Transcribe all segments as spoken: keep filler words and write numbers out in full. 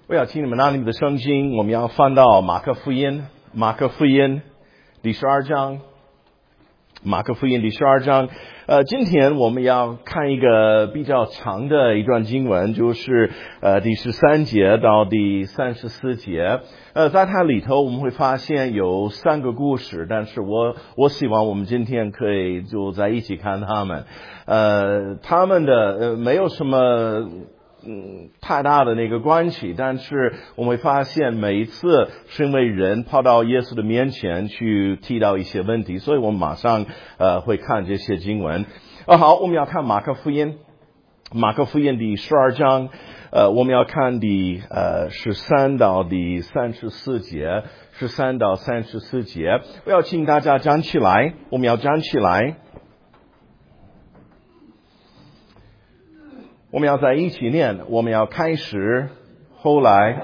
我要请你们拿你们的圣经，我们要翻到马可福音，马可福音第十二章，马可福音第十二章。呃，今天我们要看一个比较长的一段经文，就是呃第十三节到第三十四节。呃，在它里头我们会发现有三个故事，但是我我希望我们今天可以就在一起看他们。呃，他们的呃没有什么。嗯，太大的那个关系，但是我们会发现每一次是因为人跑到耶稣的面前去提到一些问题，所以我们马上呃会看这些经文。啊，好，我们要看马可福音，马可福音第十二章，呃，我们要看第呃十三到第三十四节，十三到三十四节。我要请大家站起来，我们要站起来。我们要在一起念，我们要开始。后来，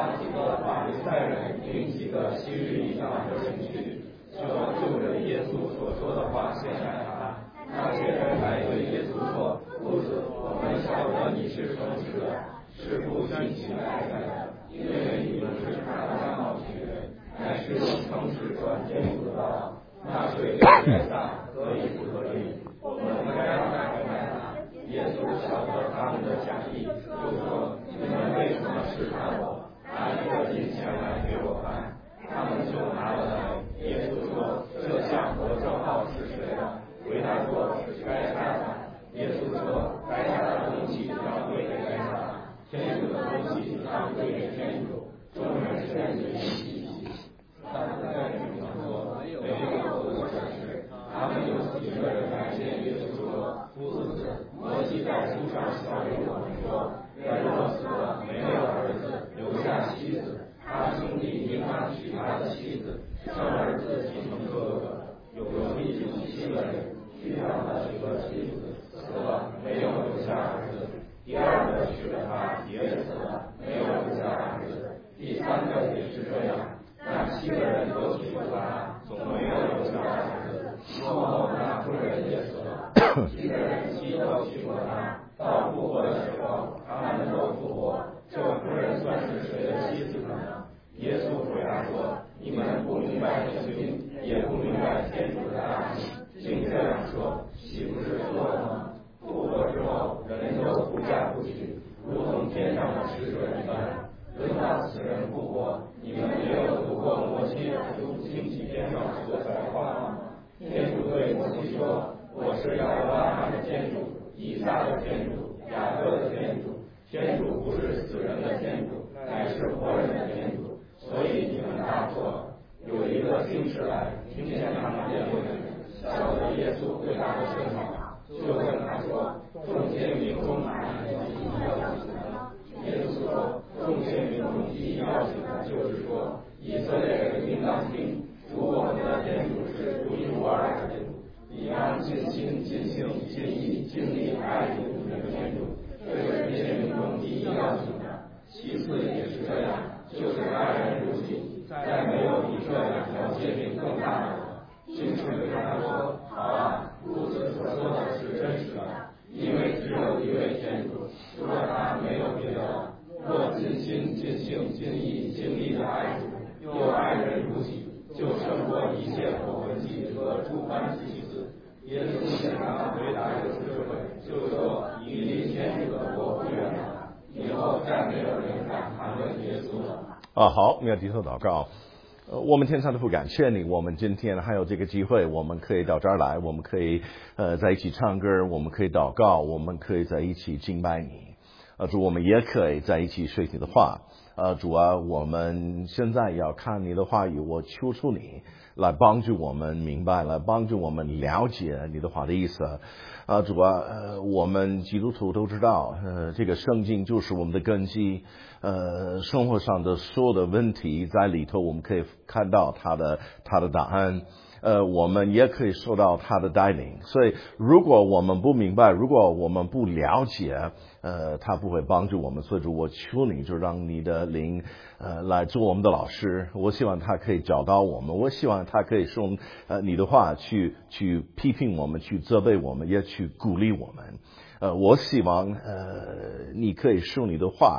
啊，好，我们要低头祷告。呃，我们天上的父，感谢你，我们今天还有这个机会，我们可以到这儿来，我们可以呃在一起唱歌，我们可以祷告，我们可以在一起敬拜你。呃，主，我们也可以在一起说你的话。呃，主啊，我们现在要看你的话语，我求求你来帮助我们明白，来帮助我们了解你的话的意思。啊，主啊，呃，我们基督徒都知道，呃，这个圣经就是我们的根基。呃，生活上的所有的问题在里头，我们可以看到他的他的答案。呃，我们也可以受到他的带领。所以，如果我们不明白，如果我们不了解，呃，他不会帮助我们。所以，我求你，就让你的灵，呃，来做我们的老师。我希望他可以教导我们，我希望他可以用呃你的话去去批评我们，去责备我们，也去鼓励我们。呃，我希望呃你可以用你的话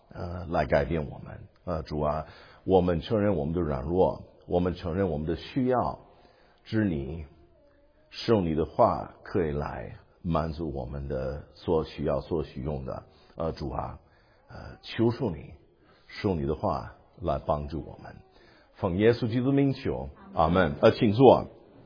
呃来改变我们。呃，主啊，我们承认我们的软弱，我们承认我们的需要，知你使用你的话可以来满足我们的所需要所需用的。呃，主啊，呃，求求你使用你的话来帮助我们。奉耶稣基督名求，阿门。呃，请坐。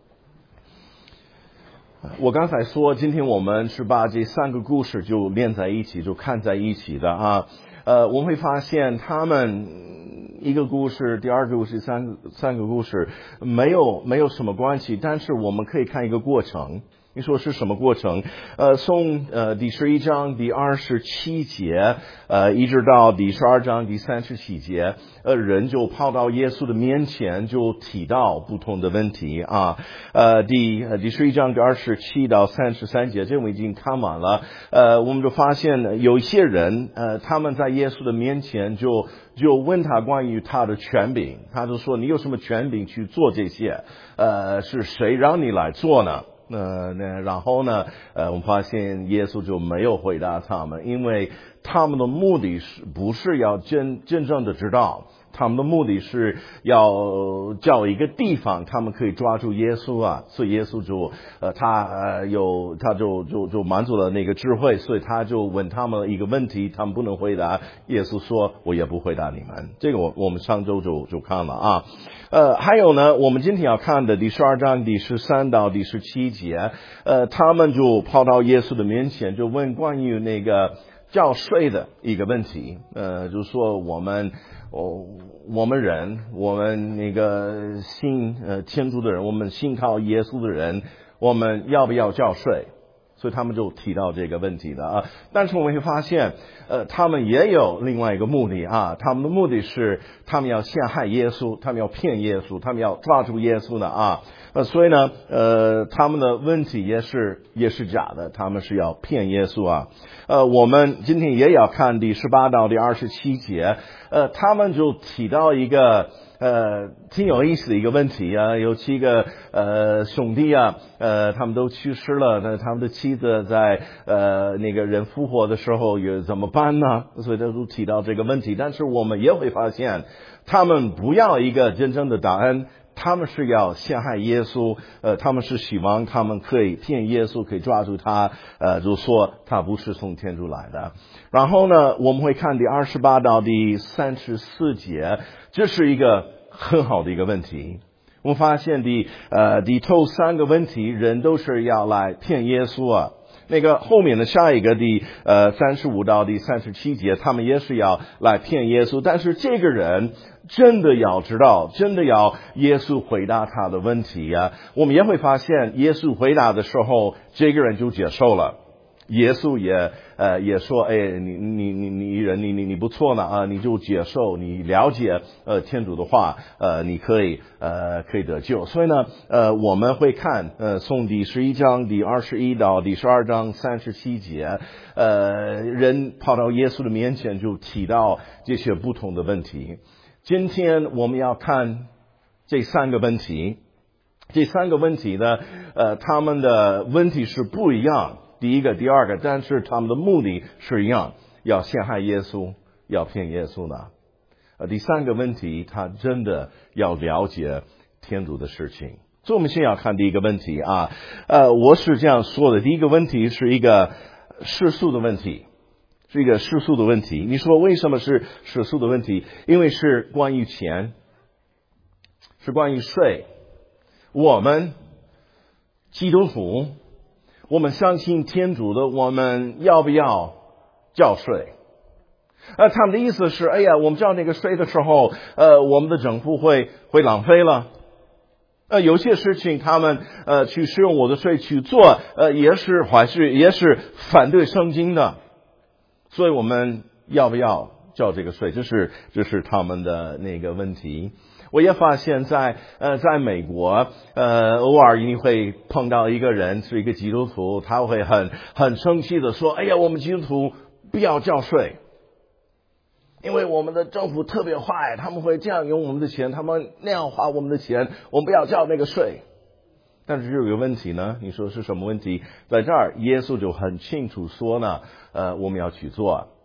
我刚才说，今天我们是把这三个故事就连在一起，就看在一起的啊。呃，我们会发现他们一个故事、第二个故事、三个三个故事没有没有什么关系，但是我们可以看一个过程。你说是什么过程？呃，从呃第十一章第二十七节，呃，一直到第十二章第三十七节，呃，人就跑到耶稣的面前，就提到不同的问题啊。呃，第呃第十一章第二十七到三十三节，这我们已经看完了。呃，我们就发现有一些人，呃，他们在耶稣的面前就就问他关于他的权柄，他就说：“你有什么权柄去做这些？呃，是谁让你来做呢？”呃，那然后呢？呃，我们发现耶稣就没有回答他们，因为他们的目的是不是要真真正的知道？他们的目的是要叫一个地方，他们可以抓住耶稣啊，所以耶稣就呃他呃有他就就就满足了那个智慧，所以他就问他们一个问题，他们不能回答。耶稣说：“我也不回答你们。”这个我我们上周就就看了啊。呃，还有呢，我们今天要看的第十二章第十三到第十七节，呃，他们就跑到耶稣的面前，就问关于那个缴税的一个问题，呃，就是说我们。哦，我们人，我们那个信呃天主的人，我们信靠耶稣的人，我们要不要缴税？所以他们就提到这个问题的啊。但是我们会发现，呃，他们也有另外一个目的啊。他们的目的是，他们要陷害耶稣，他们要骗耶稣，他们要抓住耶稣的啊。呃，所以呢，呃，他们的问题也是也是假的，他们是要骗耶稣啊。呃，我们今天也要看第十八到第二十七节，呃，他们就提到一个呃挺有意思的一个问题啊，有七个呃兄弟啊，呃，他们都去世了，那他们的妻子在呃那个人复活的时候也怎么办呢？所以他都提到这个问题，但是我们也会发现，他们不要一个真正的答案。他们是要陷害耶稣，呃，他们是希望他们可以骗耶稣，可以抓住他，呃，就说他不是从天主来的。然后呢，我们会看第二十八到第三十四节，这是一个很好的一个问题。我们发现第呃第头三个问题，人都是要来骗耶稣啊。那个后面的下一个第呃三十五到第三十七节，他们也是要来骗耶稣，但是这个人真的要知道，真的要耶稣回答他的问题呀、啊。我们也会发现，耶稣回答的时候，这个人就接受了。耶稣也呃也说，哎，你你你你人你你你不错呢啊，你就接受，你了解呃天主的话，呃你可以呃可以得救。所以呢，呃我们会看呃从第十一章第二十一到第十二章三十七节，呃人跑到耶稣的面前就提到这些不同的问题。今天我们要看这三个问题，这三个问题呢，呃他们的问题是不一样。第一个、第二个，但是他们的目的是一样，要陷害耶稣，要骗耶稣呢。呃，第三个问题，他真的要了解天主的事情。所以我们先要看第一个问题啊，呃，我是这样说的，第一个问题是一个世俗的问题，是一个世俗的问题。你说为什么是世俗的问题？因为是关于钱，是关于税。我们基督徒。我们相信天主的，我们要不要缴税？呃，他们的意思是，哎呀，我们交那个税的时候，呃，我们的政府会会浪费了。呃，有些事情他们呃去使用我的税去做，呃，也是坏事，也是反对圣经的。所以我们要不要交这个税？这是这是他们的那个问题。我也发现在呃在美国呃偶尔你会碰到一个人是一个基督徒，他会很很生气的说，哎呀，我们基督徒不要交税，因为我们的政府特别坏，他们会这样用我们的钱，他们那样花我们的钱，我们不要交那个税。但是有一个问题呢，你说是什么问题？在这儿耶稣就很清楚说呢，呃我们要去做。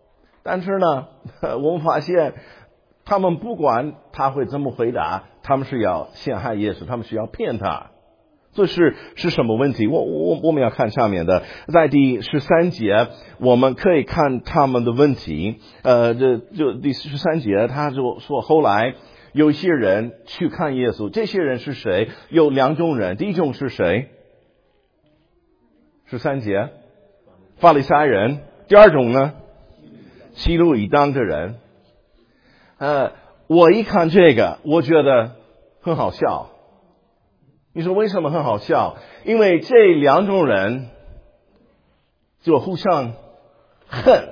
但是呢，我们发现他们不管他会怎么回答，他们是要陷害耶稣，他们是要骗他。这是是什么问题？我我我们要看下面的，在第十三节，我们可以看他们的问题。呃，这就第十三节，他就说后来有一些人去看耶稣，这些人是谁？有两种人，第一种是谁？十三节，法利赛人。第二种呢？希路以当的人。呃，我一看这个，我觉得很好笑。你说为什么很好笑？因为这两种人就互相恨，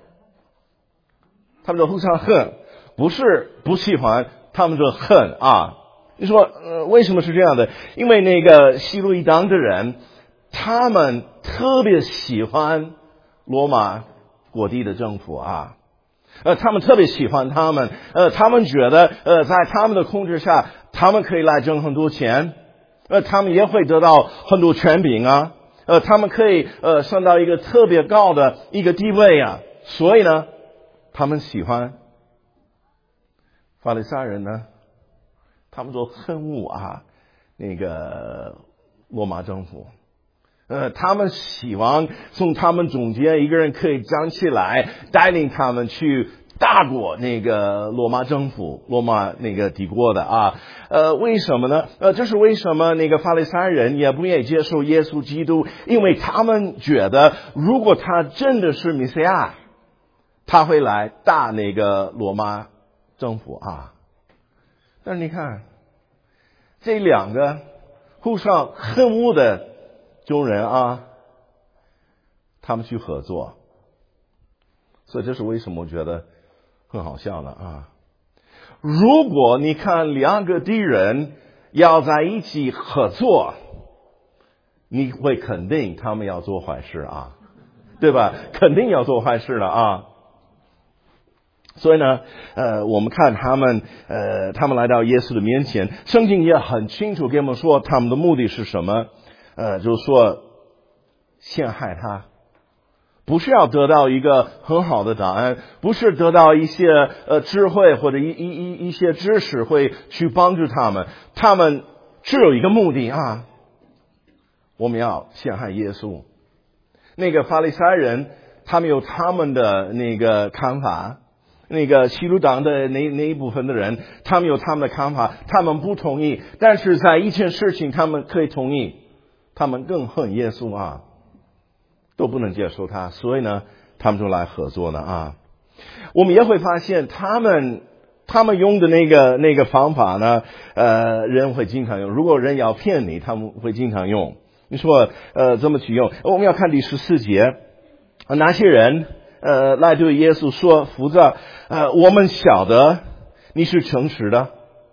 他们就互相恨，不是不喜欢，他们就恨啊。你说呃为什么是这样的？因为那个希路一当的人，他们特别喜欢罗马国地的政府啊。呃，他们特别喜欢他们，呃，他们觉得，呃，在他们的控制下，他们可以来挣很多钱，呃，他们也会得到很多权柄啊，呃，他们可以呃升到一个特别高的一个地位啊，所以呢，他们喜欢。法利赛人呢，他们就恨恶啊那个罗马政府。呃，他们希望从他们中间一个人可以站起来，带领他们去大过那个罗马政府、罗马那个帝国的啊。呃，为什么呢？呃，这是为什么那个法利赛人也不愿意接受耶稣基督？因为他们觉得，如果他真的是弥赛亚，他会来大那个罗马政府啊。但是你看，这两个互相恨恶的众人啊，他们去合作，所以这是为什么我觉得很好笑呢啊！如果你看两个敌人要在一起合作，你会肯定他们要做坏事啊，对吧？肯定要做坏事的啊！所以呢，呃，我们看他们，呃，他们来到耶稣的面前，圣经也很清楚给我们说他们的目的是什么。呃，就是说陷害他，不是要得到一个很好的答案，不是得到一些呃智慧或者一一一一些知识会去帮助他们，他们只有一个目的啊，我们要陷害耶稣。那个法利赛人，他们有他们的那个看法，那个希路党的那那一部分的人，他们有他们的看法，他们不同意，但是在一件事情他们可以同意。他们更恨耶稣啊，都不能接受他，所以呢，他们就来合作了啊。我们也会发现，他们他们用的那个那个方法呢，呃，人会经常用。如果人要骗你，他们会经常用。你说呃怎么去用？我们要看第十四节，哪些人呃来对耶稣说：“夫子，呃，我们晓得你是诚实的。”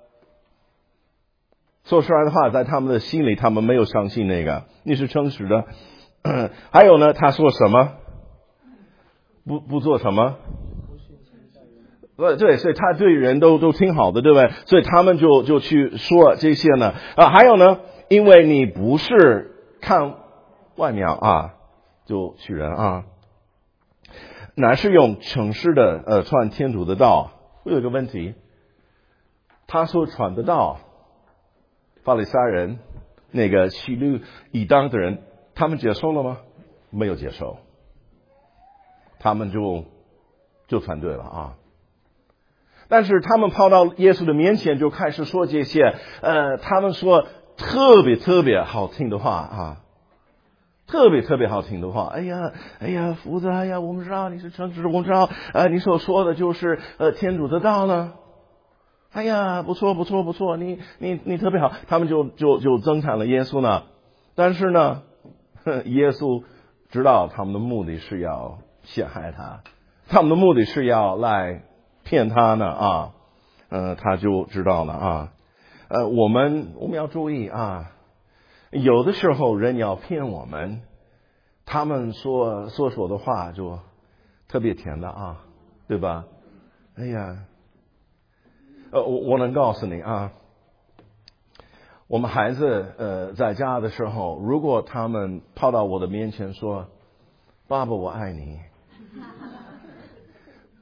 说出来的话，在他们的心里，他们没有相信那个你是诚实的。还有呢，他说什么？不不做什么？对对，所以他对人都都挺好的，对不对？所以他们就就去说这些呢啊。还有呢，因为你不是看外面啊，就取人啊，乃是用诚实的呃传天主的道。我有一个问题，他所传的道。法利赛人那个希律以当的人，他们接受了吗？没有接受，他们就就反对了啊。但是他们跑到耶稣的面前，就开始说这些呃，他们说特别特别好听的话啊，特别特别好听的话。哎呀，哎呀，夫子，哎呀，我们知道你是诚实，我们知道呃，你所说的就是呃天主的道呢。哎呀，不错不错不错，你你你特别好，他们就就就增产了耶稣呢。但是呢，耶稣知道他们的目的是要陷害他，他们的目的是要来骗他呢啊，呃，他就知道了啊。呃，我们我们要注意啊，有的时候人要骗我们，他们说所说的话就特别甜的啊，对吧？哎呀。呃，我我能告诉你啊，我们孩子呃在家的时候，如果他们跑到我的面前说：“爸爸，我爱你。”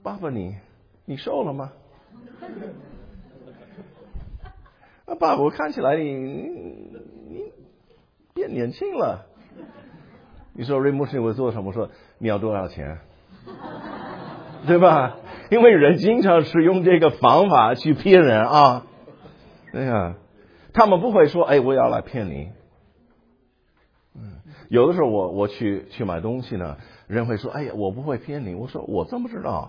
爸爸你你瘦了吗？啊，爸爸，我看起来你你你变年轻了。你说瑞牧师我做什么？说你要多少钱？对吧？因为人经常是用这个方法去骗人啊。对呀，他们不会说，哎，我要来骗你。嗯，有的时候我我去去买东西呢，人会说，哎呀，我不会骗你。我说我怎么知道？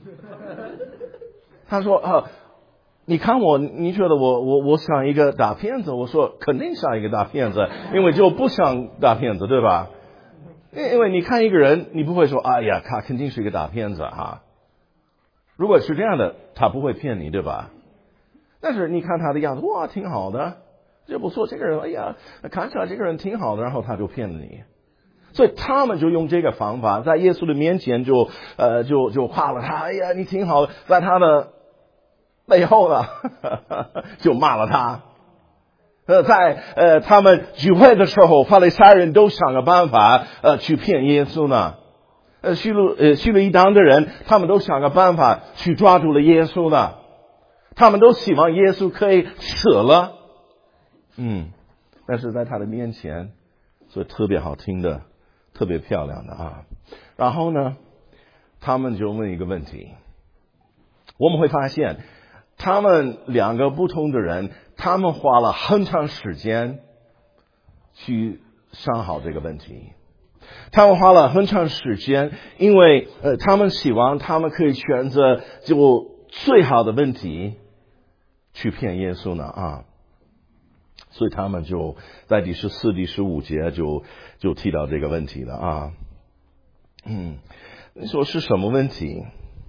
他说啊，你看我，你觉得我我我像一个大骗子？我说肯定像一个大骗子，因为就不像大骗子，对吧？因为你看一个人，你不会说，哎呀，他肯定是一个大骗子哈。如果是这样的，他不会骗你，对吧？但是你看他的样子，哇，挺好的，这不错。这个人，哎呀，看起来这个人挺好的，然后他就骗了你。所以他们就用这个方法，在耶稣的面前就呃就就夸了他，哎呀，你挺好的，在他的背后呢就骂了他。呃，在呃他们聚会的时候，法利赛人都想个办法呃去骗耶稣呢。呃，叙路呃叙利当的人，他们都想个办法去抓住了耶稣呢。他们都希望耶稣可以死了。嗯，但是在他的面前，所以特别好听的，特别漂亮的啊。然后呢，他们就问一个问题，我们会发现，他们两个不同的人，他们花了很长时间去想好这个问题。他们花了很长时间，因为呃，他们希望他们可以选择就最好的问题去骗耶稣呢啊。所以他们就在第十四、第十五节就就提到这个问题了啊。嗯，你说是什么问题？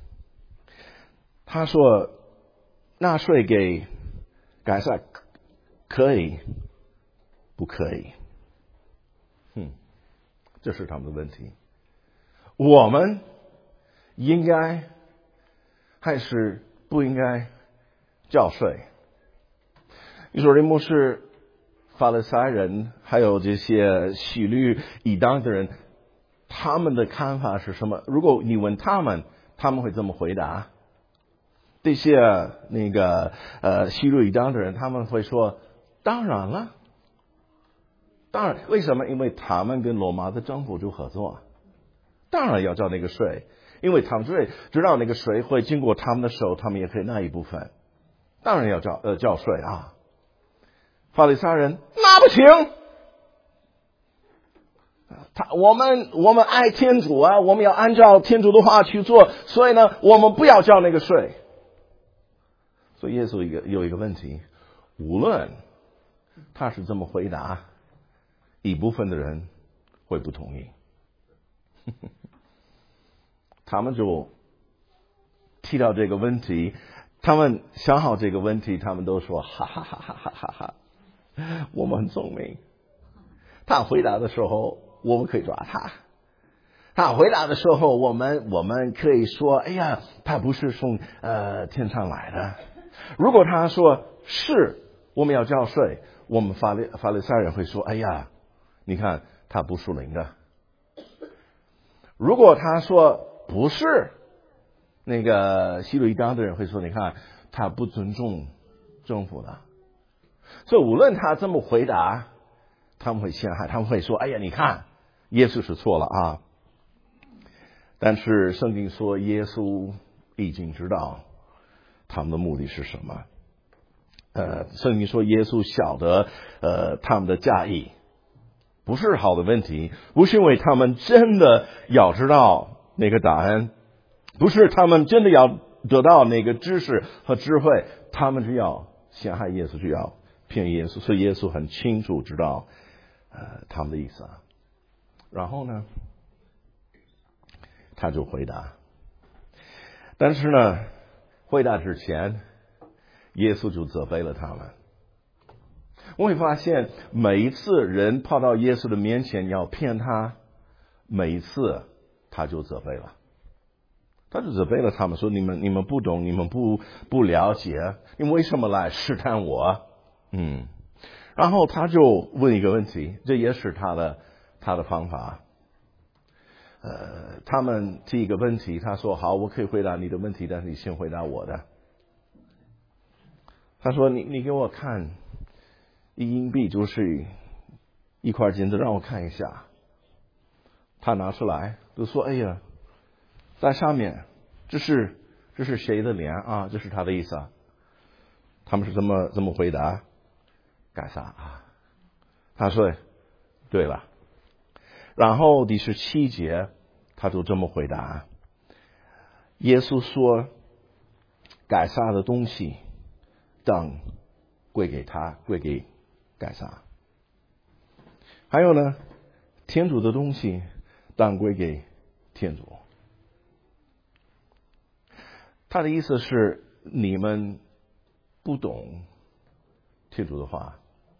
他说纳税给改善可以不可以？嗯，这是他们的问题。我们应该还是不应该缴税？你说这牧师、法利赛人还有这些希律异端的人，他们的看法是什么？如果你问他们，他们会怎么回答？这些那个呃希律异端的人，他们会说：当然了，当然。为什么？因为他们跟罗马的政府就合作，当然要交那个税，因为他们知知道那个税会经过他们的手，他们也可以拿一部分，当然要交呃交税啊。法利赛人拿不清，他我们我们爱天主啊，我们要按照天主的话去做，所以呢，我们不要交那个税。所以耶稣一个有一个问题，无论他是这么回答，一部分的人会不同意，他们就提到这个问题，他们想好这个问题，他们都说哈哈哈哈哈哈哈。我们很聪明，他回答的时候我们可以抓他，他回答的时候我们我们可以说，哎呀，他不是从呃天上来的。如果他说是我们要交税，我们法利法利赛人会说，哎呀，你看他不属灵的。如果他说不是，那个希律异端的人会说，你看他不尊重政府的。所以无论他这么回答，他们会陷害，他们会说，哎呀，你看耶稣是错了啊。但是圣经说耶稣已经知道他们的目的是什么。呃，圣经说耶稣晓得呃他们的假意，不是好的问题，不是因为他们真的要知道那个答案，不是他们真的要得到那个知识和智慧，他们只要陷害耶稣，就要骗耶稣。所以耶稣很清楚知道呃他们的意思啊。然后呢，他就回答，但是呢，回答之前，耶稣就责备了他们。我会发现，每一次人跑到耶稣的面前要骗他，每一次他就责备了，他就责备了他们，说你们你们不懂，你们不不了解，你们为什么来试探我？嗯，然后他就问一个问题，这也是他的他的方法。 呃，他们提一个问题，他说好，我可以回答你的问题，但是你先回答我的。他说你你给我看一硬币，就是一块金子，让我看一下。他拿出来就说：“哎呀，在上面，这是这是谁的脸啊？这是他的意思啊。”他们是这么这么回答？该撒啊？他说：“对了。”然后第十七节，他就这么回答：耶稣说，该撒的东西当归给他，归给该撒。还有呢，天主的东西当归给天主。他的意思是，你们不懂天主的话，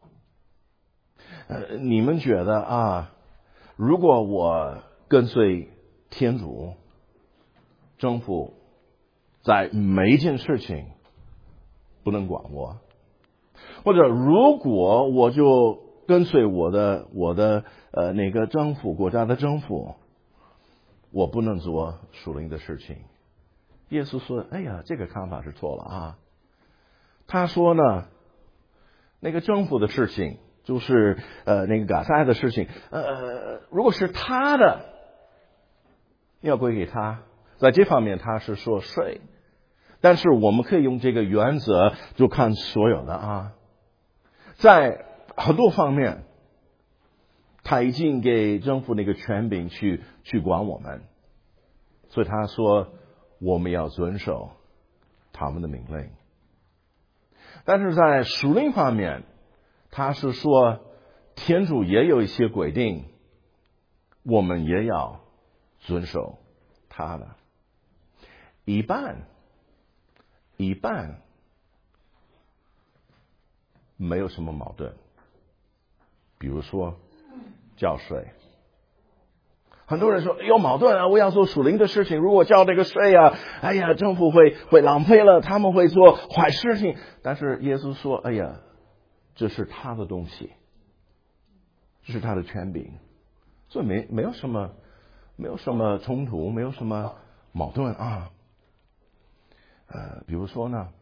呃，你们觉得啊，如果我跟随天主，政府在每一件事情不能管我，或者如果我就跟随我的我的呃那个政府国家的政府，我不能做属灵的事情。耶稣说：“哎呀，这个看法是错了啊。”他说呢，那个政府的事情，就是呃那个嘎塞的事情，呃，如果是他的，要归给他。在这方面他是说税，但是我们可以用这个原则，就看所有的啊，在很多方面，他已经给政府那个权柄去去管我们，所以他说我们要遵守他们的命令。但是在属灵方面，他是说天主也有一些规定，我们也要遵守他的。一半一半没有什么矛盾。比如说交税，很多人说有矛盾啊，我要做属灵的事情，如果交这个税啊，哎呀，政府会会浪费了，他们会做坏事情。但是耶稣说，哎呀，这是他的东西，这是他的权柄，所以没没有什么没有什么冲突，没有什么矛盾啊。呃，比如说呢，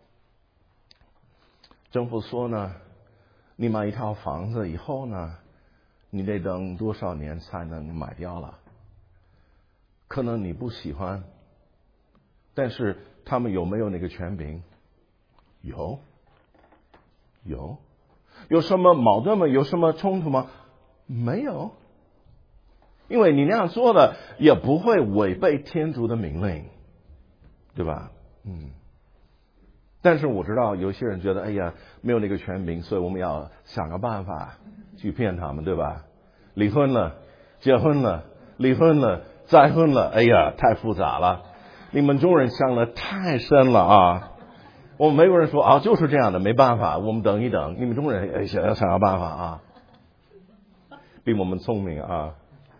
政府说呢，你买一套房子以后呢，你得等多少年才能买掉了？可能你不喜欢，但是他们有没有那个权柄？有，有，有什么矛盾吗？有什么冲突吗？没有，因为你那样做的也不会违背天主的命令，对吧？嗯。但是我知道有些人觉得，哎呀，没有那个权柄，所以我们要想个办法去骗他们，对吧？离婚了，结婚了，离婚了，再婚了，哎呀，太复杂了。你们中国人想的太深了啊！我们美国人说啊，就是这样的，没办法，我们等一等。你们中国人哎想要想个办法啊，比我们聪明啊。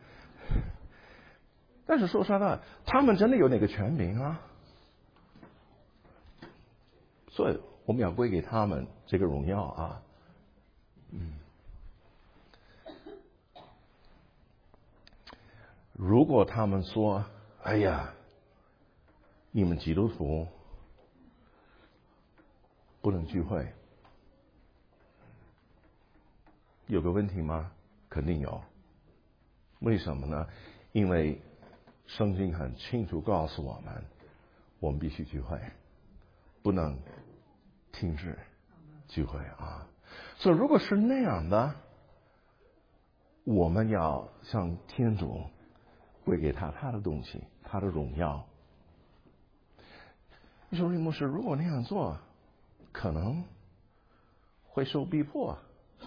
但是说实话，他们真的有那个权柄啊。所以我们要归给他们这个荣耀啊，嗯。如果他们说：“哎呀，你们基督徒不能聚会，有个问题吗？”肯定有。为什么呢？因为圣经很清楚告诉我们，我们必须聚会，不能停止聚会啊！所以如果是那样的，我们要向天主归给他他的东西，他的荣耀。你说，牧师，如果那样做，可能会受逼迫，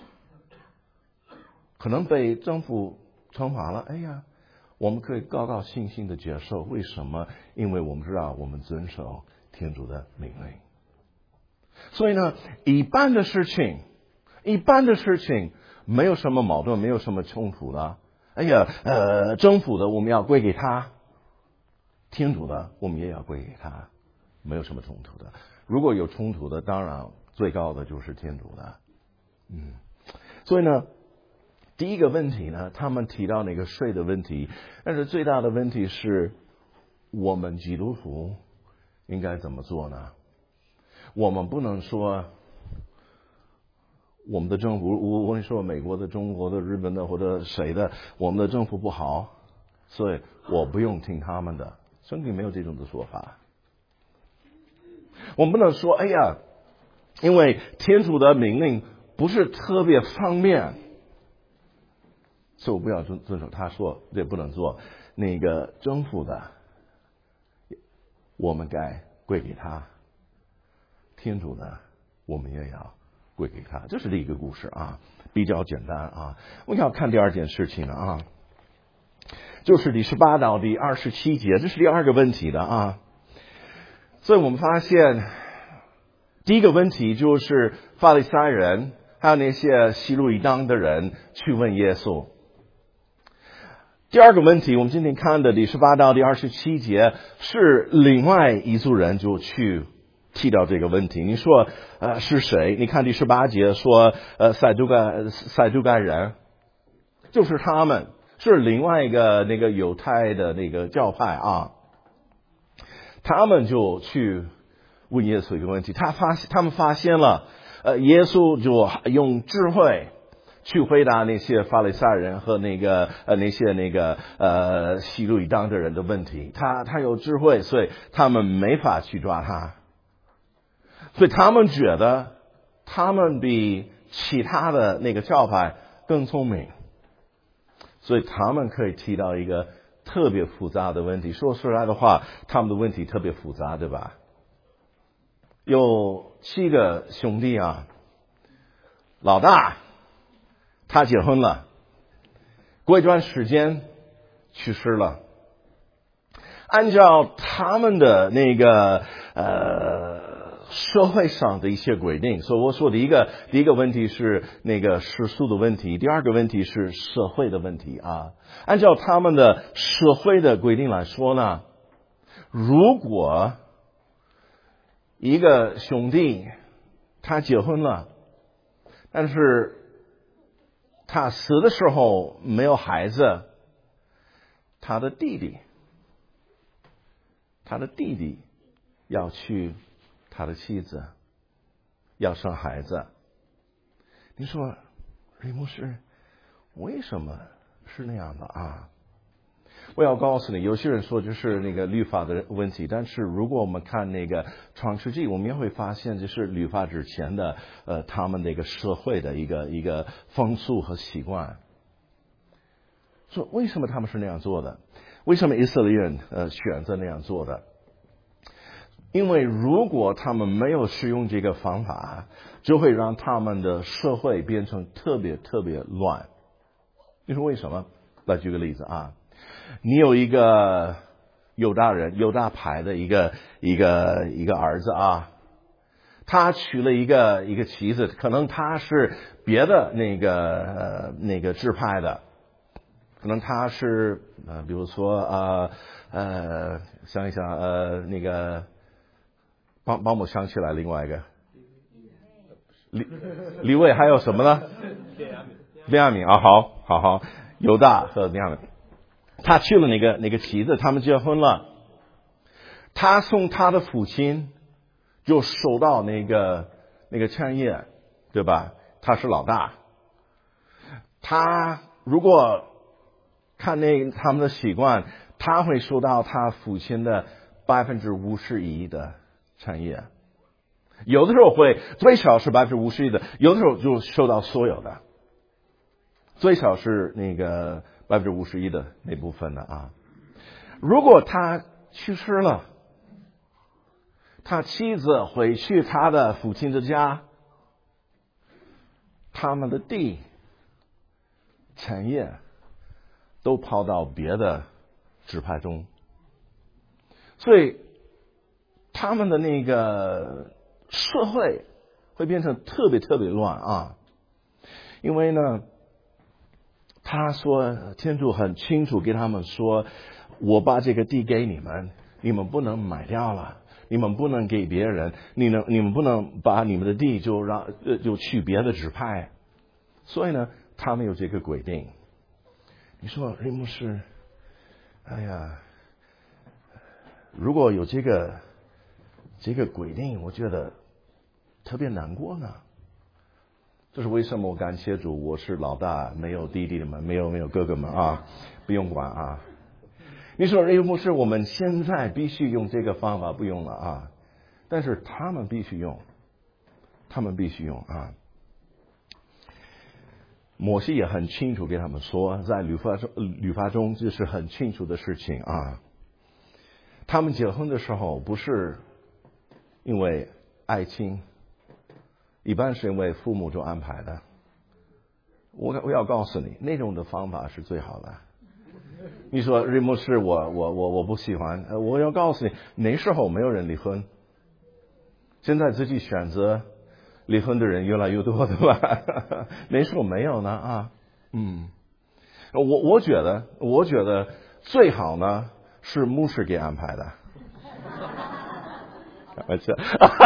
可能被政府惩罚了。哎呀，我们可以高高兴兴的接受。为什么？因为我们知道我们遵守天主的命令。所以呢，一般的事情，一般的事情没有什么矛盾，没有什么冲突的。哎呀，呃，政府的我们要归给他，天主的我们也要归给他，没有什么冲突的。如果有冲突的，当然最高的就是天主的。嗯，所以呢， 第一个问题呢，他们提到那个税的问题，但是最大的问题是我们基督徒应该怎么做呢？我们不能说我们的政府，我我跟你说，美国的、中国的、日本的或者谁的，我们的政府不好，所以我不用听他们的。圣经没有这种的说法。我们不能说，哎呀，因为天主的命令不是特别方便，所以我不要遵遵守他说，这不能做。那个政府的，我们该归给他；天主的，我们也要归给他。这是第一个故事啊，比较简单啊。我们要看第二件事情了啊，就是第十八到第二十七节，这是第二个问题的啊。所以我们发现，第一个问题就是法利赛人还有那些希路伊当的人去问耶稣。第二个问题，我们今天看的第十八到第二十七节是另外一组人就去提到这个问题。你说呃是谁？你看第十八节说呃撒都该撒都该人，就是他们，是另外一个那个犹太的那个教派啊。他们就去问耶稣一个问题，他发他们发现了呃耶稣就用智慧去回答那些法利赛人和那个呃那些那个呃希路伊当的人的问题，他他有智慧，所以他们没法去抓他，所以他们觉得他们比其他的那个教派更聪明，所以他们可以提到一个特别复杂的问题。说出来的话，他们的问题特别复杂，对吧？有七个兄弟啊，老大他结婚了，过一段时间去世了。按照他们的那个呃社会上的一些规定，所以我说的一个第一个问题是那个世俗的问题，第二个问题是社会的问题啊。按照他们的社会的规定来说呢，如果一个兄弟他结婚了，但是他死的时候没有孩子，他的弟弟，他的弟弟要娶他的妻子，要生孩子。你说，李牧师，为什么是那样的啊？我要告诉你，有些人说就是那个律法的问题，但是如果我们看那个创世纪，我们也会发现，就是律法之前的呃他们那个社会的一个一个风俗和习惯。说为什么他们是那样做的？为什么以色列人呃选择那样做的？因为如果他们没有使用这个方法，就会让他们的社会变成特别特别乱。你说为什么？来举个例子啊，你有一个犹大人，犹大派的一个一个一个儿子啊，他娶了一个一个妻子，可能他是别的那个呃那个支派的，可能他是呃比如说呃呃想一想呃那个帮帮我想起来另外一个李李卫还有什么呢？利亚敏啊，好好好，犹大和利亚敏，他去了那个那个妻子，他们结婚了。他从他的父亲就收到那个那个产业，对吧？他是老大。他如果看那他们的习惯，他会收到他父亲的百分之五十一的产业。有的时候会最少是百分之五十一的，有的时候就收到所有的。最少是那个百分之五十一的那部分的啊。如果他去世了，他妻子回去他的父亲的家，他们的地产业都跑到别的支派中，所以他们的那个社会会变成特别特别乱啊。因为呢，他说天主很清楚给他们说，我把这个地给你们，你们不能买掉了，你们不能给别人，你能你们不能把你们的地就让呃就去别的支派。所以呢， 他们有这个规定。你说林牧师，哎呀，如果有这个这个规定，我觉得特别难过呢。这是为什么？我感谢主，我是老大，没有弟弟们，没有没有哥哥们啊，不用管啊。你说林牧师，我们现在必须用这个方法，不用了啊。但是他们必须用，他们必须用啊。摩西也很清楚给他们说，在律法中，律法中这是很清楚的事情啊。他们结婚的时候不是因为爱情，一般是因为父母就安排的。我我要告诉你，那种的方法是最好的。你说瑞牧师，我我我我不喜欢，我要告诉你，那时候没有人离婚，现在自己选择离婚的人越来越多，对吧？那时候没有呢啊，嗯，我我觉得，我觉得最好呢是牧师给安排的，开玩笑，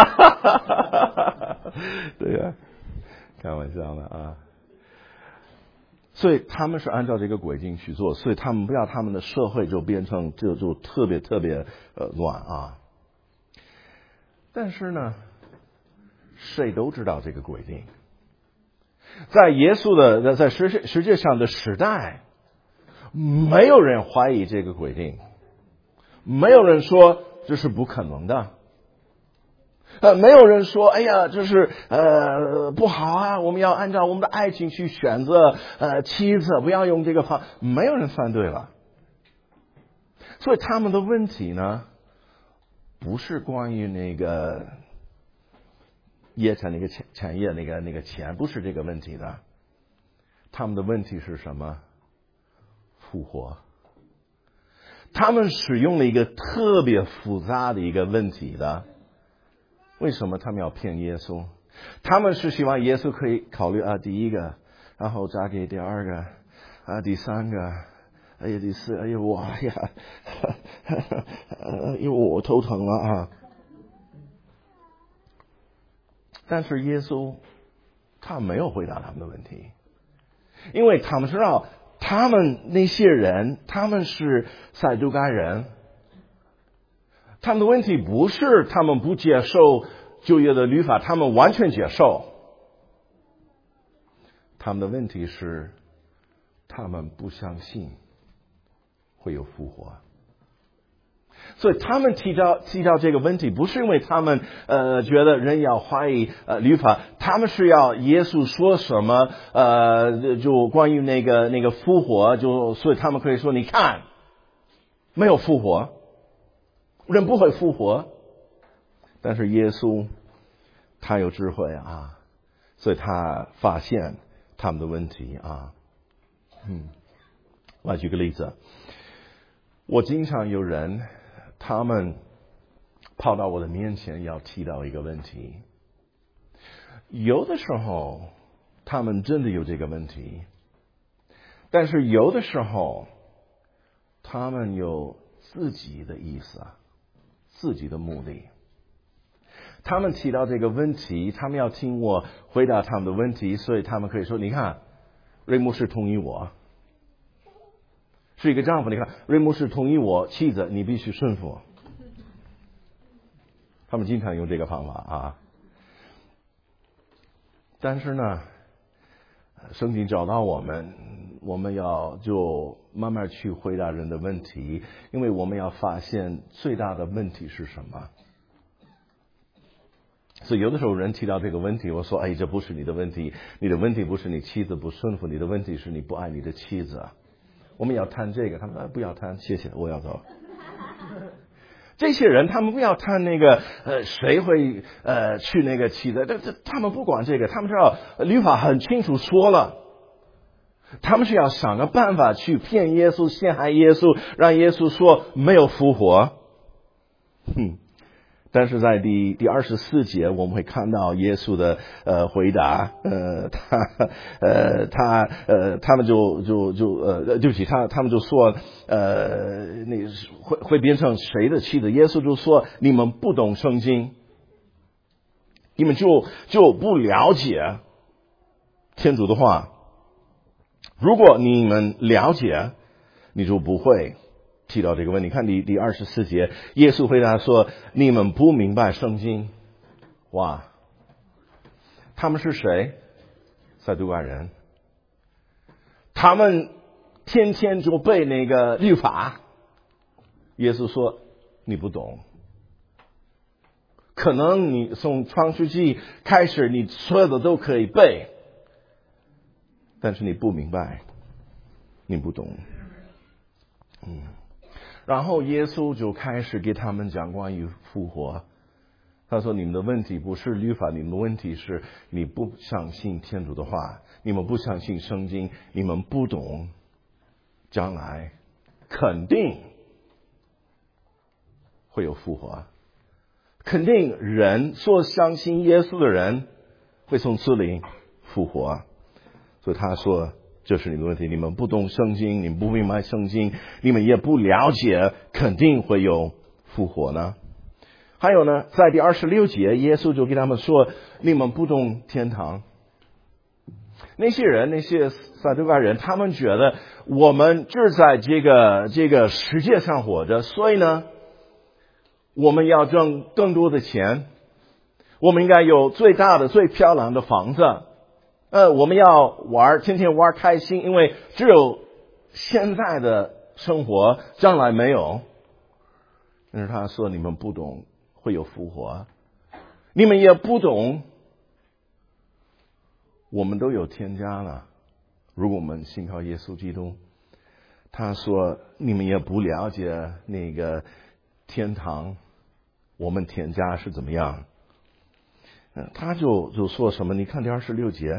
对呀、啊，开玩笑的啊。所以他们是按照这个轨迹去做，所以他们不要他们的社会就变成就就特别特别呃乱啊。但是呢，谁都知道这个规定，在耶稣的在世世界上的时代，没有人怀疑这个规定，没有人说这是不可能的。呃，没有人说，哎呀，这是呃不好啊！我们要按照我们的爱情去选择呃妻子，不要用这个方，没有人反对了。所以他们的问题呢，不是关于那个业产那个产产业那个那个钱，不是这个问题的。他们的问题是什么？复活。他们使用了一个特别复杂的一个问题的。为什么他们要骗耶稣？他们是希望耶稣可以考虑啊，第一个，然后再给第二个，啊，第三个，哎呀，第四，哎呀，我哎呀，因为我头疼了啊。但是耶稣他没有回答他们的问题，因为他们知道，他们那些人，他们是撒都该人。他们的问题不是他们不接受旧约的律法，他们完全接受。他们的问题是，他们不相信会有复活。所以他们提到提到这个问题，不是因为他们呃觉得人要怀疑呃律法，他们是要耶稣说什么呃就关于那个那个复活，就所以他们可以说，你看没有复活。人不会复活，但是耶稣他有智慧啊，所以他发现他们的问题啊。嗯，我举个例子，我经常有人他们跑到我的面前要提到一个问题，有的时候他们真的有这个问题，但是有的时候他们有自己的意思啊。自己的目的，他们提到这个问题，他们要听我回答他们的问题，所以他们可以说：“你看，瑞牧师同意我是一个丈夫，你看瑞牧师同意我妻子，你必须顺服。”他们经常用这个方法啊。但是呢，圣经找到我们，我们要就慢慢去回答人的问题，因为我们要发现最大的问题是什么。所以有的时候人提到这个问题，我说：“哎，这不是你的问题，你的问题不是你妻子不顺服，你的问题是你不爱你的妻子。”我们要谈这个，他们说：“不要谈，谢谢，我要走。”这些人他们不要谈那个呃谁会呃去那个妻子，这这他们不管这个，他们知道律法很清楚说了，他们是要想个办法去骗耶稣，陷害耶稣，让耶稣说没有复活。哼。但是在第第二十四节，我们会看到耶稣的呃回答，呃，他呃他呃他们就就就呃对不起，他他们就说呃那会会变成谁的妻子？耶稣就说：“你们不懂圣经，你们就就不了解天主的话。” 如果你们了解，你就不会提到这个问题。看第第二十四节，耶稣回答说：“你们不明白圣经。”哇，他们是谁？撒都该人。他们天天就背那个律法。耶稣说：“你不懂。可能你从创世纪开始，你所有的都可以背，但是你不明白，你不懂。”嗯，然后耶稣就开始给他们讲关于复活。他说：“你们的问题不是律法，你们的问题是你不相信天主的话，你们不相信圣经，你们不懂将来肯定会有复活，肯定人说相信耶稣的人会从死里复活。”所以他说：“这是你们的问题，你们不懂圣经，你们不明白圣经，你们也不了解肯定会有复活呢。”还有呢，在第二十六节，耶稣就给他们说：“你们不懂天堂。”那些人，那些撒都该人，他们觉得我们就是在这个这个世界上活着，所以呢，我们要挣更多的钱，我们应该有最大的、最漂亮的房子，呃，我们要玩，天天玩开心，因为只有现在的生活，将来没有。但是他说：“你们不懂会有复活，你们也不懂，我们都有天家了。如果我们信靠耶稣基督。”他说：“你们也不了解那个天堂，我们天家是怎么样。”他就就说什么？你看第二十六节，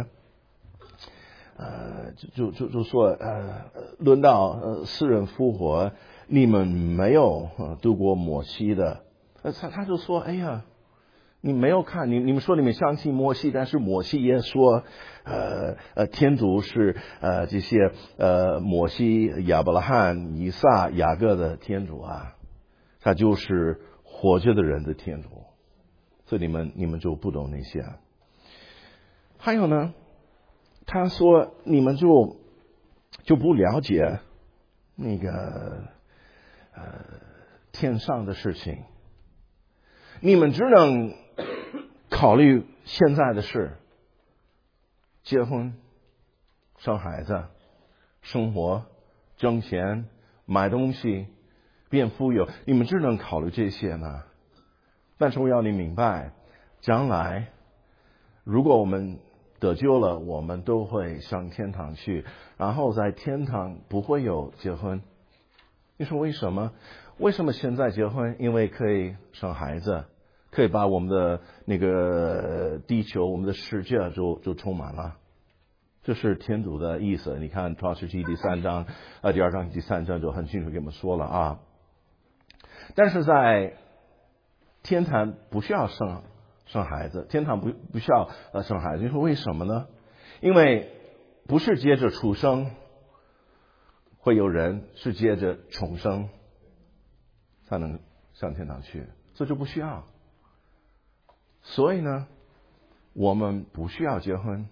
呃，就就就说呃，论到呃世人复活，你们没有呃度过摩西的。呃，他他就说：“哎呀，你没有看，你你们说你们相信摩西，但是摩西也说，呃呃，天主是呃这些呃摩西、亚伯拉罕、以撒、雅各的天主啊，他就是活着的人的天主。所以你们你们就不懂那些。还有呢，他说你们就就不了解那个呃天上的事情。”你们只能考虑现在的事，结婚、生孩子、生活、挣钱、买东西、变富有，你们只能考虑这些呢。但是我要你明白，将来如果我们得救了，我们都会上天堂去，然后在天堂不会有结婚。你说为什么？为什么现在结婚？因为可以生孩子，可以把我们的那个地球、我们的世界就就充满了。这是天主的意思。你看创世纪第三章、呃第二章、第三章就很清楚给我们说了啊。但是在天堂不需要生生孩子，天堂不不需要呃生孩子。你说为什么呢？因为不是接着出生会有人，是接着重生才能上天堂去，所以就不需要。所以呢，我们不需要结婚。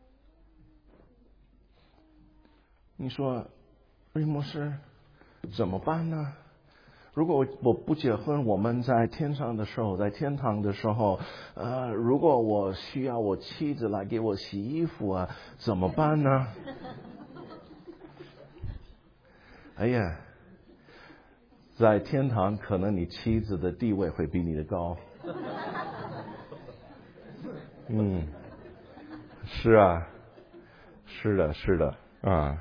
你说，瑞牧师怎么办呢？如果我不结婚，我们在天上的时候，在天堂的时候，呃，如果我需要我妻子来给我洗衣服啊，怎么办呢？哎呀，在天堂可能你妻子的地位会比你的高。嗯，是啊，是的，是的啊。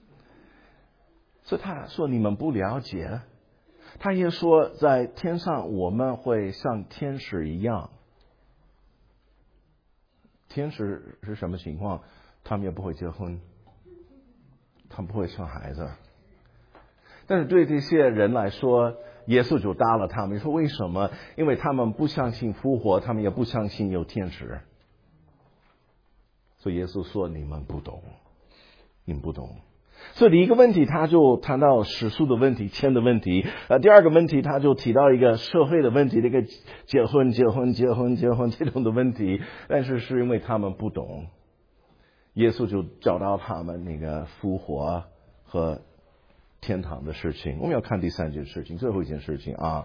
所以他说你们不了解，他也说在天上我们会像天使一样。天使是什么情况？他们也不会结婚，他们不会生孩子。但是对这些人来说，耶稣就答了他们。你说为什么？因为他们不相信复活，他们也不相信有天使。所以耶稣说你们不懂，你们不懂。所以第一个问题他就谈到世俗的问题、钱的问题。呃，第二个问题他就提到一个社会的问题，这个结婚、结婚、结婚、结婚这种的问题。但是是因为他们不懂。 耶稣就教导他们那个复活和天堂的事情。我们要看第三件事情，最后一件事情啊，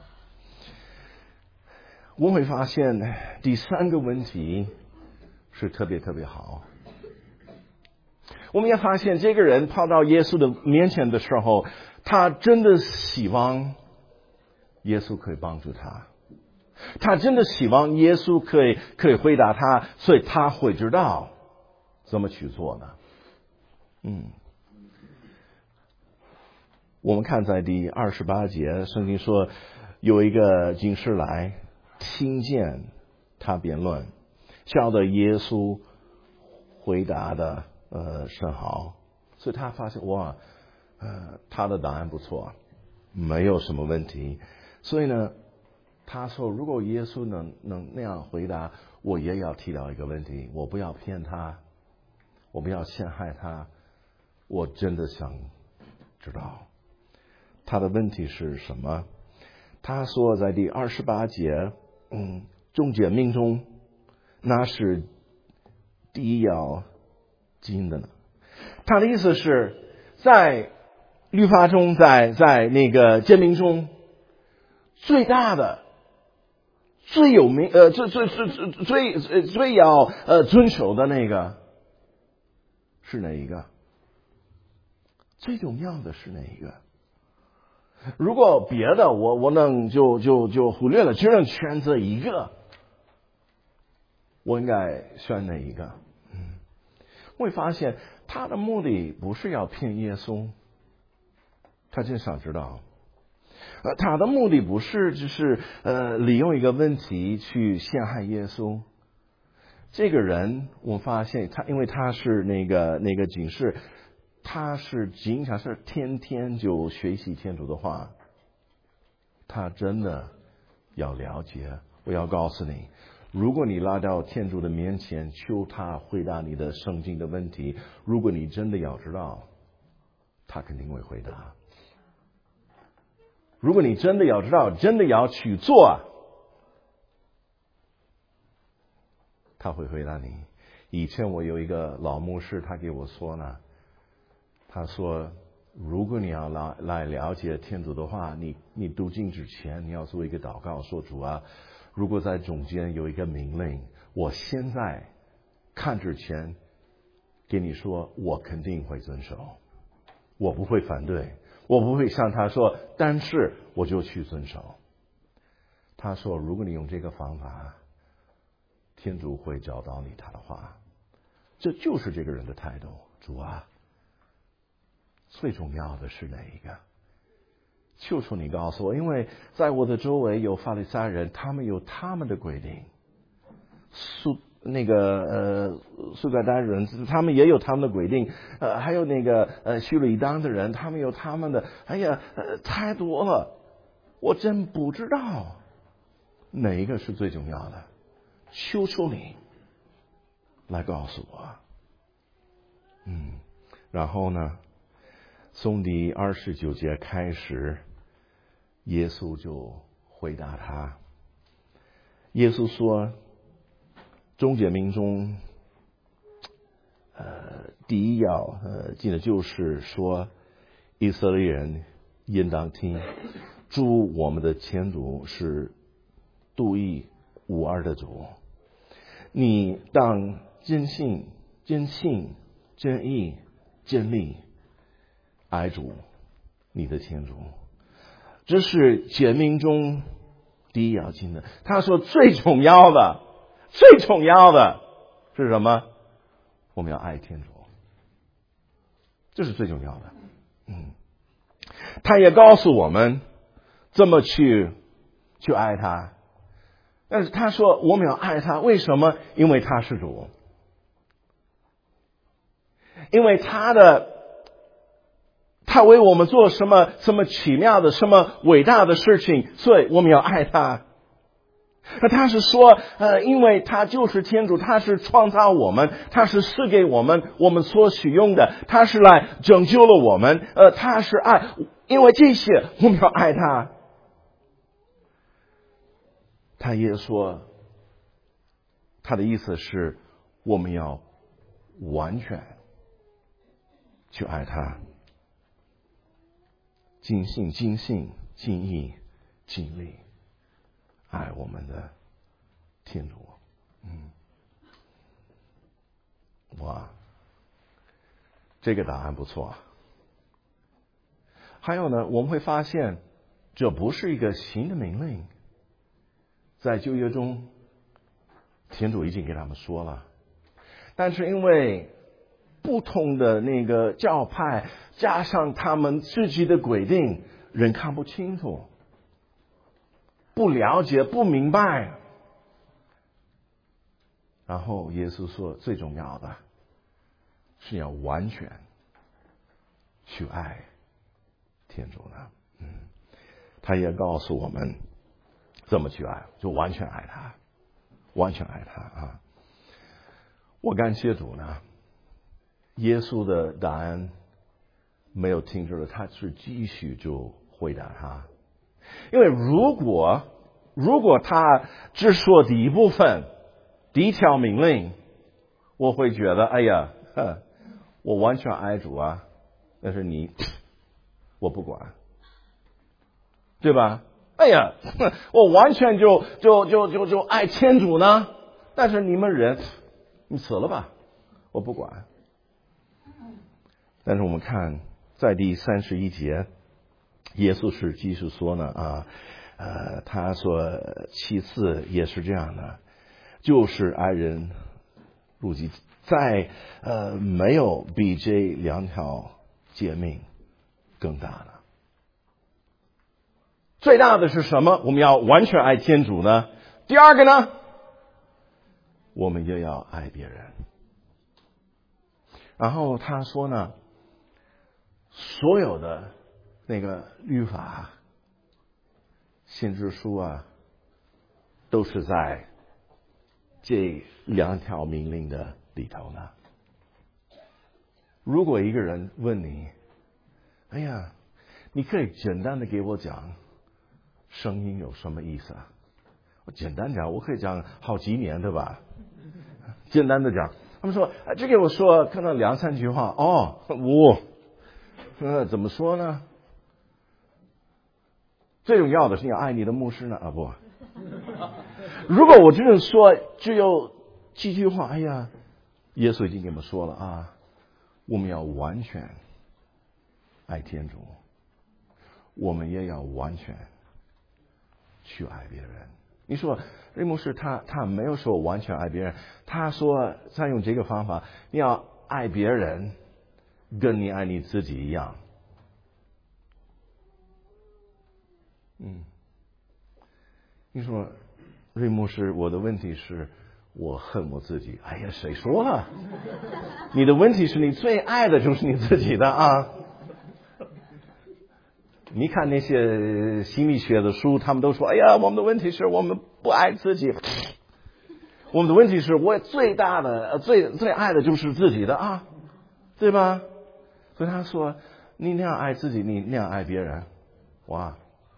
我们会发现第三个问题是特别特别好。我们也发现这个人跑到耶稣的面前的时候，他真的希望耶稣可以帮助他，他真的希望耶稣可以可以回答他，所以他会知道怎么去做呢？嗯，我们看在第二十八节，圣经说有一个经师来听见他辩论，晓得耶稣回答的呃甚好，所以他发现哇，呃他的答案不错，没有什么问题。所以呢，他说如果耶稣能能那样回答，我也要提到一个问题，我不要骗他，我不要陷害他，我真的想知道他的问题是什么。他说在第二十八节，嗯，众诫命中那是第一要经的呢？他的意思是在律法中，在在那个诫命中，最大的、最有名呃最最最最最最要呃遵守的那个是哪一个？最重要的是哪一个？如果别的我我能就就就忽略了，只能选择一个，我应该选哪一个？嗯，我会发现他的目的不是要骗耶稣，他真想知道。呃，他的目的不是就是呃利用一个问题去陷害耶稣。这个人我发现他，因为他是那个那个警示，他是经常是天天就学习天主的话，他真的要了解。我要告诉你，如果你来到天主的面前，求他回答你的圣经的问题，如果你真的要知道，他肯定会回答。如果你真的要知道，真的要去做，他会回答你。以前我有一个老牧师，他给我说呢，他说如果你要来来了解天主的话，你你读经之前你要做一个祷告，说主啊，如果在中间有一个命令，我现在看之前给你说，我肯定会遵守，我不会反对，我不会向他说，但是我就去遵守。他说如果你用这个方法，天主会教导你他的话。这就是这个人的态度。主啊，最重要的是哪一个？求求你告诉我，因为在我的周围有法利赛人，他们有他们的规定，苏那个呃苏格兰人他们也有他们的规定，呃还有那个呃叙利亚的人，他们有他们的，哎呀呃太多了，我真不知道哪一个是最重要的。求求你来告诉我。嗯，然后呢，从第二十九节开始，耶稣就回答他。耶稣说，众诫命中，呃，第一要呃，记得就是说，以色列人应当听，主我们的天主是独一无二的主。你当坚信、坚信、坚毅、坚立爱主你的天主，这是诫命中第一要紧的。他说最重要的、最重要的是什么？我们要爱天主，这是最重要的。嗯，他也告诉我们怎么去去爱他。但是他说我们要爱他，为什么？因为他是主，因为他的他为我们做什么什么奇妙的、什么伟大的事情，所以我们要爱他。那他是说，呃，因为他就是天主，他是创造我们，他是赐给我们我们所需用的，他是来拯救了我们，呃，他是爱，因为这些我们要爱他。他也说，他的意思是我们要完全去爱他，尽心、尽性、尽意、尽力爱我们的天主。嗯，哇，这个答案不错。还有呢，我们会发现，这不是一个新的命令，在旧约中，天主已经给他们说了，但是因为不同的那个教派加上他们自己的规定，人看不清楚，不了解，不明白。然后耶稣说，最重要的是要完全去爱天主呢。嗯，他也告诉我们怎么去爱，就完全爱他，完全爱他啊！我感谢主呢，耶稣的答案没有停止了，他是继续就回答他。因为如果如果他只说第一部分，第一条命令，我会觉得，哎呀，我完全爱主啊，但是你我不管，对吧？哎呀，我完全就就就就就爱天主呢，但是你们人，你死了吧，我不管。但是我们看在第三十一节，耶稣是继续说呢啊，呃，他说其次也是这样的，就是爱人如己，在呃没有比这两条诫命更大的。最大的是什么？我们要完全爱天主呢。第二个呢，我们也要爱别人。然后他说呢，所有的那个律法、先知书啊，都是在这两条命令的里头呢。如果一个人问你，哎呀，你可以简单的给我讲声音有什么意思啊？我简单讲，我可以讲好几年，对吧？简单的讲，他们说，这给我说可能两三句话。哦，我，呃，怎么说呢？最重要的是你要爱你的牧师呢啊不？如果我真的说只有几句话，哎呀，耶稣已经给我们说了啊，我们要完全爱天主，我们也要完全去爱别人。你说瑞牧师他他没有说完全爱别人，他说他用这个方法，你要爱别人跟你爱你自己一样。嗯，你说瑞牧师，我的问题是我恨我自己。哎呀，谁说了？你的问题是你最爱的就是你自己的啊。你看那些心理学的书，他们都说，哎呀，我们的问题是我们不爱自己。我们的问题是我最大的、最最爱的就是自己的啊，对吧？所以他说，你那样爱自己，你那样爱别人，哇！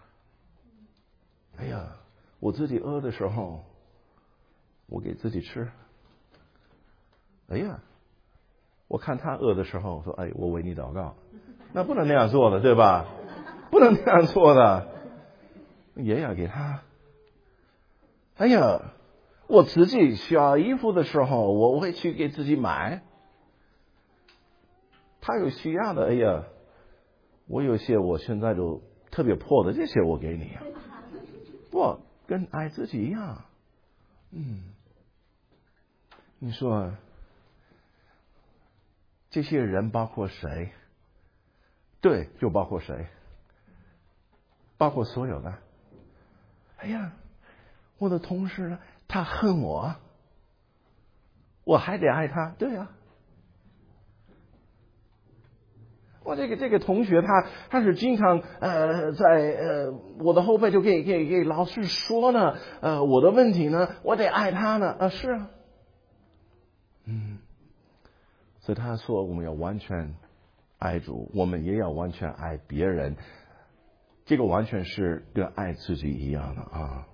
哎呀，我自己饿的时候，我给自己吃。哎呀，我看他饿的时候，说，哎，我为你祷告。那不能那样做的，对吧？不能那样做的，也要给他。哎呀，我自己需要衣服的时候，我会去给自己买。他有需要的，哎呀，我有些我现在都特别破的，这些我给你。不，跟爱自己一样。嗯，你说这些人包括谁？对，就包括谁？包括所有的。哎呀，我的同事他恨我，我还得爱他，对啊。我这个这个同学他他是经常呃在呃我的后背就给给给老师说呢，呃我的问题呢，我得爱他呢啊是啊，嗯，所以他说我们要完全爱主，我们也要完全爱别人。这个完全是跟爱自己一样的啊！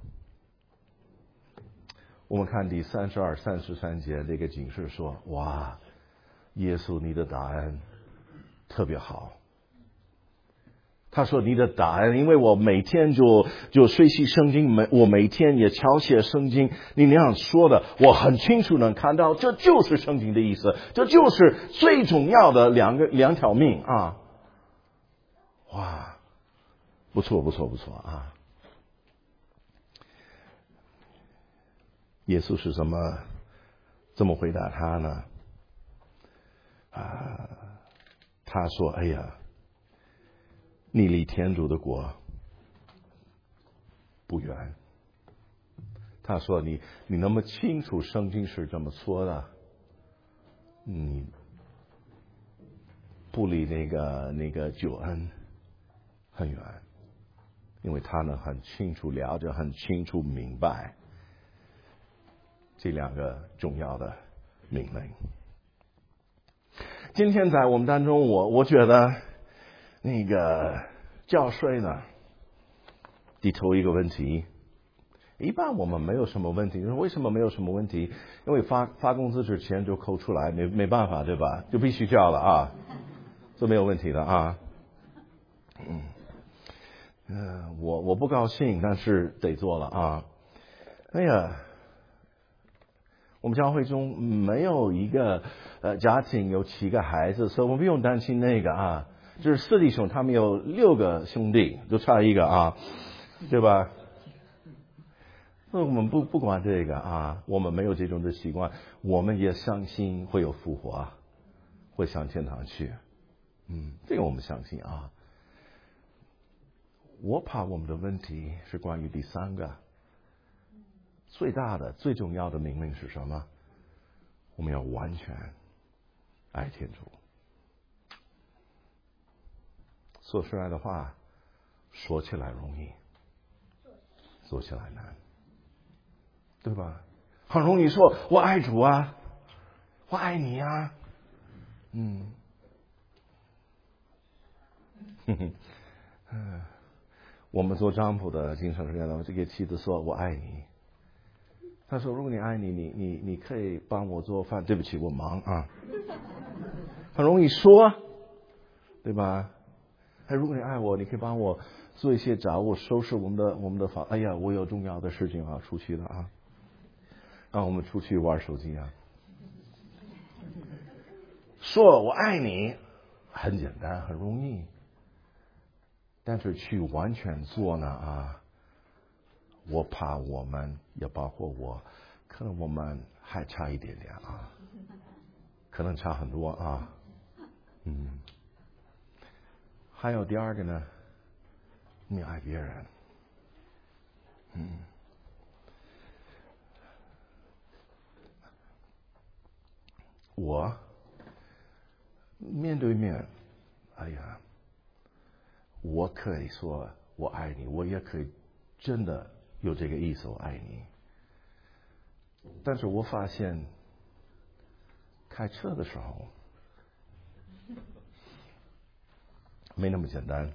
我们看第三十二、三十三节这个警示说：哇， 耶稣，你的答案特别好。他说你的答案，因为我每天就就学习圣经，每我每天也抄写圣经，你那样说的，我很清楚能看到，这就是圣经的意思，这就是最重要的两个两条命啊！哇，不错不错不错啊！耶稣是怎么怎么回答他呢？啊，他说：“哎呀。”你离天主的国不远。他说你你那么清楚圣经是这么说的，你不离那个那个救恩很远，因为他呢很清楚了解，很清楚明白这两个重要的命令。今天在我们当中，我我觉得那个交税呢，低头一个问题，一般我们没有什么问题。为什么没有什么问题？因为发发工资之前就扣出来，没没办法，对吧？就必须交了啊，这没有问题的啊。嗯，呃，我我不高兴，但是得做了啊。哎呀，我们教会中没有一个呃家庭有七个孩子，所以我们不用担心那个啊。就是四弟兄，他们有六个兄弟，就差一个啊，对吧？那我们不不管这个啊，我们没有这种的习惯，我们也相信会有复活，会上天堂去。嗯，这个我们相信啊。我怕我们的问题是关于第三个，最大的、最重要的命令是什么？我们要完全爱天主。说出来的话，说起来容易，做起来难，对吧？很容易说我爱主啊，我爱你啊，嗯，哼哼，嗯，我们做丈夫的经常是这样的，就给妻子说我爱你。他说如果你爱你，你你你可以帮我做饭，对不起，我忙啊，很容易说，对吧？哎，如果你爱我，你可以帮我做一些杂物，收拾我们的我们的房。哎呀，我有重要的事情啊，出去了啊，让我们出去玩手机啊。说我爱你很简单，很容易，但是去完全做呢啊，我怕我们也包括我，可能我们还差一点点啊，可能差很多啊，嗯。还有第二个呢，你爱别人，嗯，我面对面，哎呀，我可以说我爱你，我也可以真的有这个意思，我爱你。但是我发现，开车的时候没那么简单。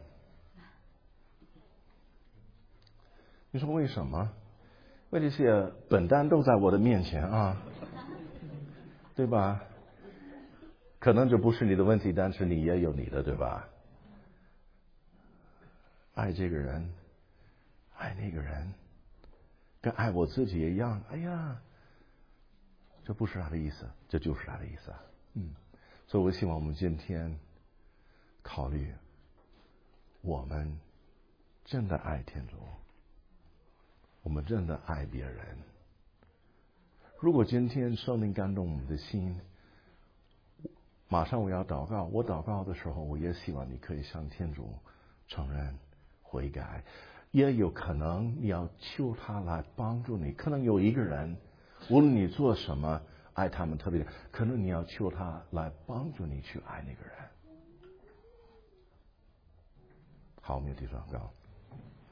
你说为什么？因为这些笨蛋都在我的面前啊，对吧？可能这不是你的问题，但是你也有你的，对吧？爱这个人，爱那个人，跟爱我自己一样。哎呀，这不是他的意思，这就是他的意思。嗯，所以我希望我们今天考虑，我们真的爱天主，我们真的爱别人。如果今天圣灵感动我们的心，马上我要祷告。我祷告的时候，我也希望你可以向天主承认悔改。也有可能你要求他来帮助你。可能有一个人，无论你做什么，爱他们特别，可能你要求他来帮助你去爱那个人。好，我们一起祷告。